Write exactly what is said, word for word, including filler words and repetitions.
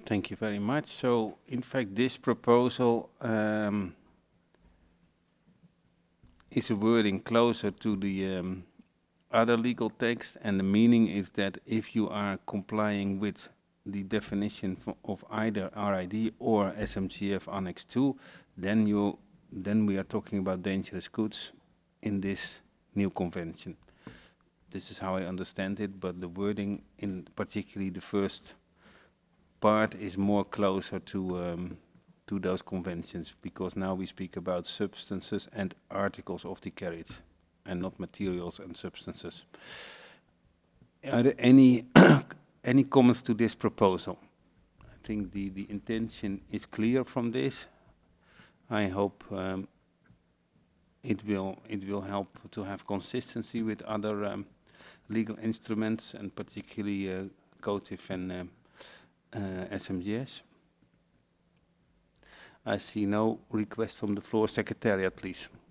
Thank you very much. So, in fact, this proposal um, is a wording closer to the um, other legal text, and the meaning is that if you are complying with the definition fo- of either R I D or S M G F Annex two, then you then we are talking about dangerous goods in this new convention. This is how I understand it, but the wording, in particularly the first part, is more closer to um, to those conventions, because now we speak about substances and articles of the carriage, and not materials and substances. Are there any any comments to this proposal? I think the the intention is clear from this. I hope um, it will it will help to have consistency with other um, legal instruments, and particularly uh, COTIF and um, uh, S M G S. I see no request from the floor. Secretariat, please.